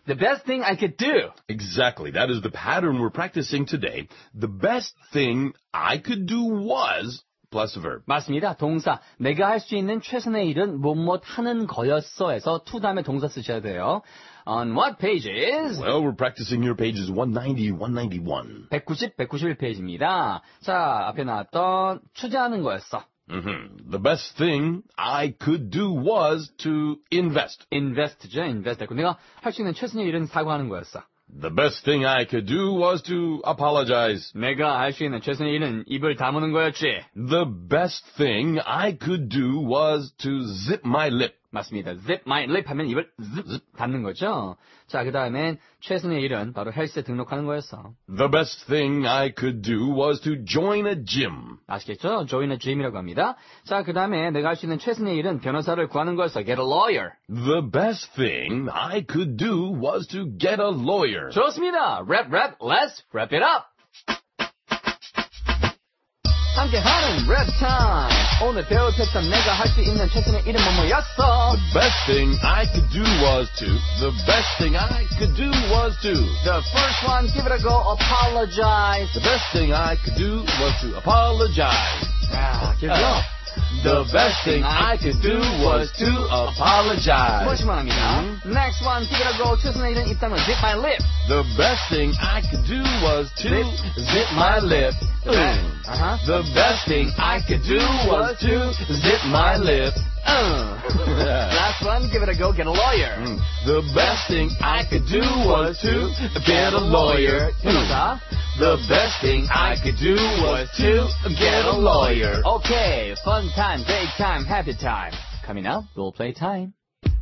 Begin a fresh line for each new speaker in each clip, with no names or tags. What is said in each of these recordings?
The best thing I could do.
Exactly. That is the pattern we're practicing today. The best thing I could do was plus a verb.
맞습니다. 동사. 내가 할 수 있는 최선의 일은 뭐뭐 하는 거였어 해서 to 다음에 동사 쓰셔야 돼요. On what pages?
Well, we're practicing your pages 190, 191.
190, 191페이지입니다. 자, 앞에 나왔던 투자하는 거였어.
The best thing I could do was to invest.
Invest죠, invest. 내가 할 수 있는 최선의 일은 사과하는 거였어.
The best thing I could do was to apologize.
내가 할 수 있는 최선의 일은 입을 다무는 거였지.
The best thing I could do was to zip my lip.
맞습니다. zip my lip 하면 입을 zip 닫는 거죠. 자, 그 다음엔 최선의 일은 바로 헬스에 등록하는 거였어.
The best thing I could do was to join a gym.
아시겠죠? join a gym이라고 합니다. 자, 그 다음에 내가 할 수 있는 최선의 일은 변호사를 구하는 거였어. get a lawyer.
The best thing I could do was to get a lawyer.
좋습니다. rap, let's wrap it up. 함께하는 랩 타임. 오늘 배울 패턴 내가 할 수 있는 최선의 일은 뭐였어?
The best thing I could do was to. The best thing I could do was to.
The first one, give it a go, apologize.
The best thing I could do was to apologize.
야, 길죠?
The best thing I could do was to apologize.
멋있만 합니다. Next one, give it a go, 최선의 일은 입 다문, zip my lip.
The best thing I could do was to zip my lip. The best thing I could do was to zip my lip.
Last one, give it a go, get a lawyer.
The best thing I could do was to get a lawyer. The best thing I could do was to get a lawyer.
Okay, fun time, great time, happy time. Coming up, role play time.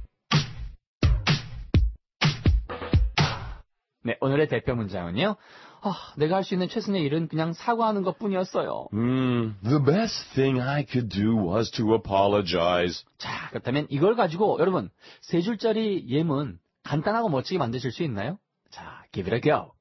네, 오늘의 대표 문장은요. 내가 할 수 있는 최선의 일은 그냥 사과하는 것뿐이었어요.
The best thing I could do was to apologize.
자, 그렇다면 이걸 가지고 여러분 세 줄짜리 예문 간단하고 멋지게 만드실 수 있나요? 자, give it a go.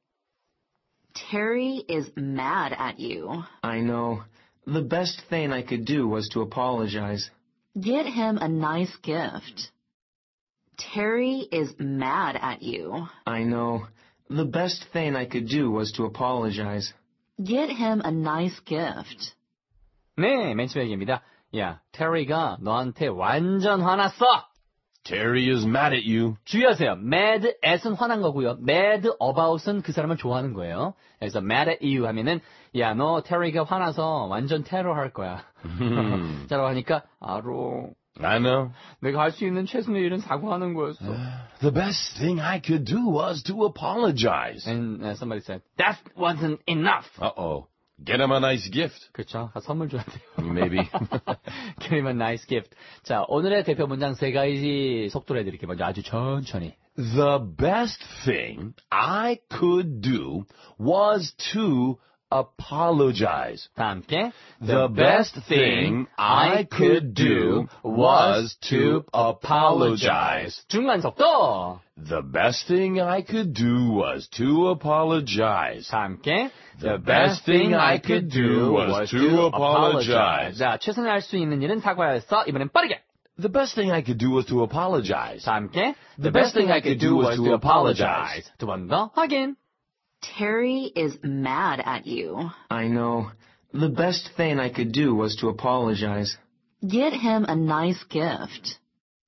Terry is mad at you.
I know. The best thing I could do was to apologize.
Get him a nice gift. Terry is mad at you.
I know. The best thing I could do was to apologize.
Get him a nice gift.
네, 맨 처음 얘기입니다. 야, 테리가 너한테 완전 화났어.
Terry is mad at you.
주의하세요. mad at은 화난 거고요. mad about은 그 사람을 좋아하는 거예요. 그래서 mad at you 하면은 야, 너 테리가 화나서 완전 테러할 거야. 자라고 하니까 알어.
I know.
내가 할 수 있는 최선의 일은 사과하는 거였어.
The best thing I could do was to apologize.
And somebody said, that wasn't enough.
Uh-oh. Get him a nice gift.
그렇죠. 선물 줘야 돼요.
Maybe.
Give him a nice gift. 자, 오늘의 대표 문장 세 가지 속도로 해드릴게요. 먼저 아주 천천히.
The best thing I could do was to apologize.
다 함께.
The best thing I could do was to apologize.
중간 속도.
The best thing I could do was to apologize.
다 함께.
The best thing I could do was to apologize.
자, 최선을 할 수 있는 일은 사과였어. 이번엔 빠르게.
The best thing I could do was to apologize.
다 함께.
The best thing I could do was to apologize.
두 번 더 확인.
Terry is mad at you.
I know. The best thing I could do was to apologize.
Get him a nice gift.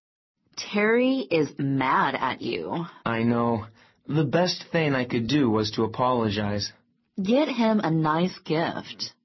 Terry is mad at you.
I know. The best thing I could do was to apologize.
Get him a nice gift.